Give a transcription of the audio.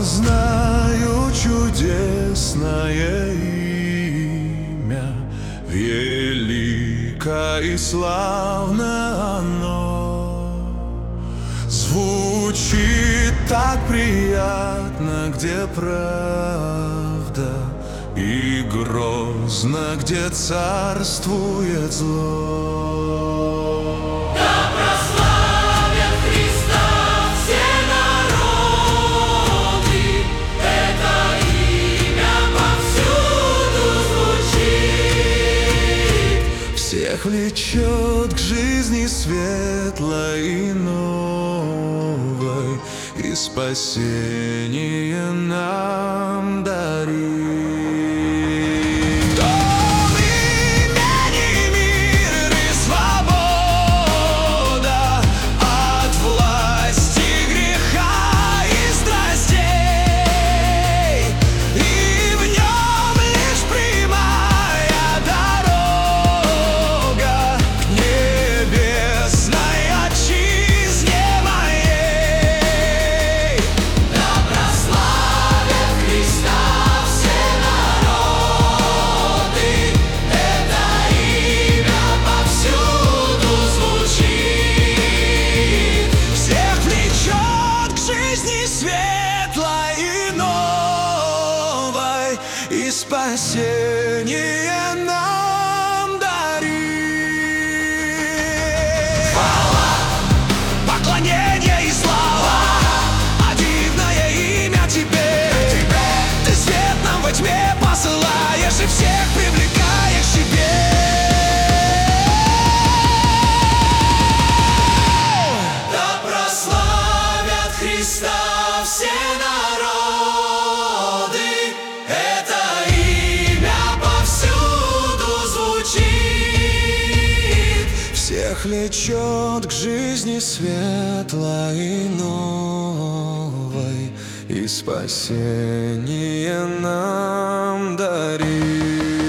знаю чудесное имя, велико и славно оно. Звучит так приятно, где правда, и грозно, где царствует зло. Да прославят Христа все народы, это имя повсюду звучит. Всех влечет к жизни светлой и новой, и спасение нам дарит. Светлой и новой, и спасение нам дарит. Хвала, поклонение и слава, а дивное имя тебе. Ты свет нам во тьме посылаешь и всех привлекаешь к себе. Да прославят Христа все народы, это имя повсюду звучит. Всех влечет к жизни светлой и новой, и спасение нам дарит.